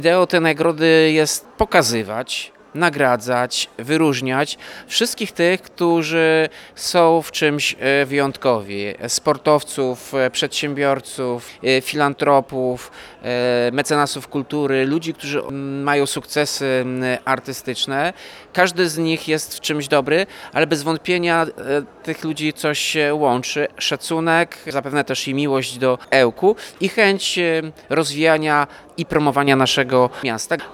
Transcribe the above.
Ideą tej nagrody jest pokazywać, nagradzać, wyróżniać wszystkich tych, którzy są w czymś wyjątkowi. Sportowców, przedsiębiorców, filantropów, mecenasów kultury, ludzi, którzy mają sukcesy artystyczne. Każdy z nich jest w czymś dobry, ale bez wątpienia tych ludzi coś się łączy. Szacunek, zapewne też i miłość do Ełku i chęć rozwijania i promowania naszego miasta.